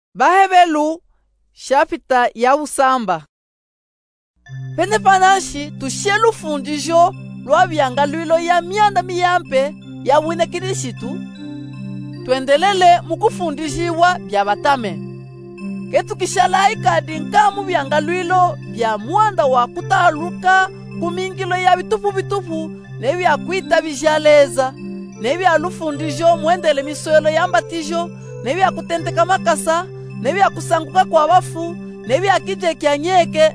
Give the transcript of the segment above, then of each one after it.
Bahebelu shapita ya usamba. Pene panashi tushie lufundijo lwa byangaluilo ya myanda miyampe ya wine Kirishitu. Tuendelele mukufundijiwa bya batame. Ketukishala ikadi nkamu byangaluilo bya mwanda wa kutaluka kumingilo ya bitufu ne bya kwita bijaleza ne bya lufundijo mwendele miswelo ya mbatijo ne bya kutenteka makasa ne bya kusanguka kwa bafu ne bya kije kya nyeke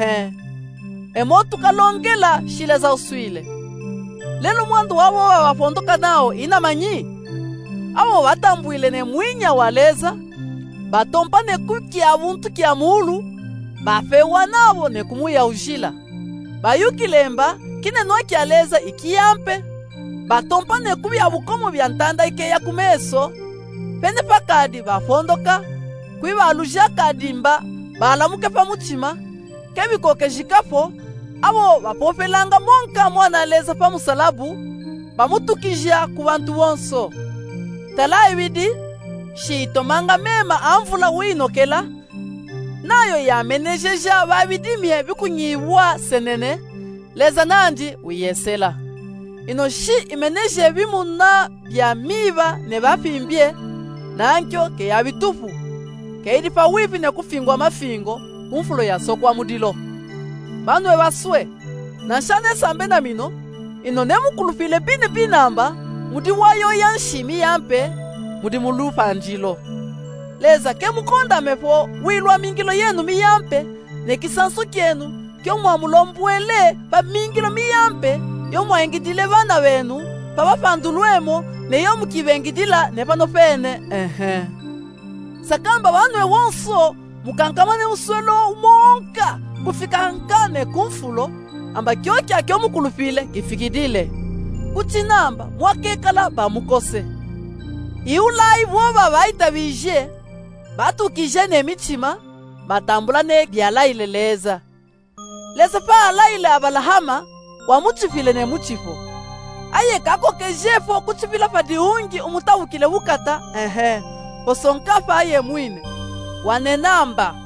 emotu kalongela shile za uswile. Lelo mwandu wabo wafondoka nao inamanyi abo batambwile ne mwinya waleza batompa ne kukia abuntu kya mulu bafewa nabo ne kumuya ujila bayukilemba kine noa kyaleza ikiyampe batompa ne kubya bukomo bya ntanda ike ya kumeso pene pakadi bafondoka kwibaluja kadimba balamuke pa mutima kebikoke jikafo abo bapofelanga monka mwana leza pa musalabu bamutukija ku bantu bonso tala ibidi shiitomanga mema amvula winokela nayo yamenejeja babidimye bikunyibwa senene leza nandi uyesela ino shi imeneje bimuna bya miba ne bafimbye nankyo ke yabitufu keidi pa wivi ne kufingwa mafingo kumfulo ya sokwa mudilo banwe baswe na shane sambe na mino ino ne mukulufile bine binamba mudi wayo yanshimi yampe mudi mulupa njilo leza ke mukonda mepo wilwa mingilo yenu miyampe ne kisanso kyenu kyo mwamulombwele pa mingilo miyampe yo mwengidile bana benu pa bapandulwemo ne yo mukibengidila ne pano pene sakamba banwe wonso mukankamane uswelo umonka kufika nkane kumfulo amba kyokya kyo mukulufile kifikidile kuchinamba mwakekala bamukose iulai boba baitabije batukije ne michima batambula ne byalaileleza leza pa alaile abalahama wa muchifile ne muchifo aye kako kejefo kuchifila padiungi umutawukile wukata posonkafa aye mwine wanenamba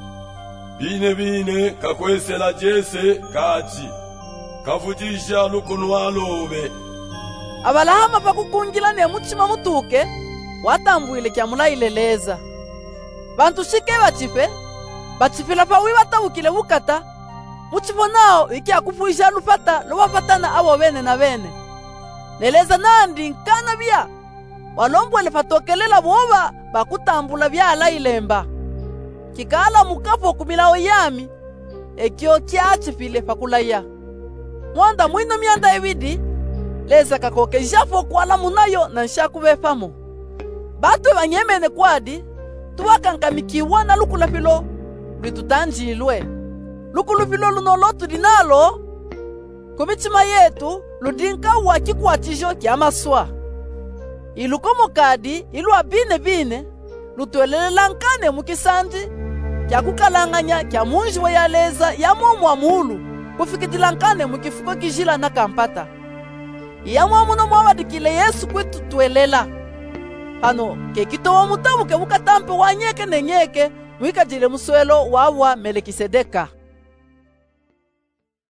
bine kakwesela jese kachi kavujisha lukono walobe abalahama pakukungila ne muchima mutuke watambwile kya mulaileleza bantu shike bachifila pa wibatawukile wukata muchifo nao iki akufuisha lufata luwafatana abo bene na bene neleza nandi nkana bya walombwele fatokelela boba bakutambula bya alailemba kikala mukafo kumilao yami ekyo kyachifile fakulaya mwanda mwino myanda ebidi leza kakoke jafo kwala munayo na nshakubefamo batu banyemene kwadi tuwakankamikiwa na lukulafilo litutanjilwe lukulufilo luno lotu dinalo kumichima yetu ludinka wakikuatijo kya maswa ilukomo kadi ilwa bine lutwelelankane mukisandi kya kukalanganya kya munji wa yaleza ya momwa mulu kufikidilankane mukifuko kijila na kampata ya mwamuno mwawadikile Yesu kwetu twelela pano kekitowa mutabuke bukatampe wanyeke nenyeke mwikajile muswelo wawa Melikisedeka.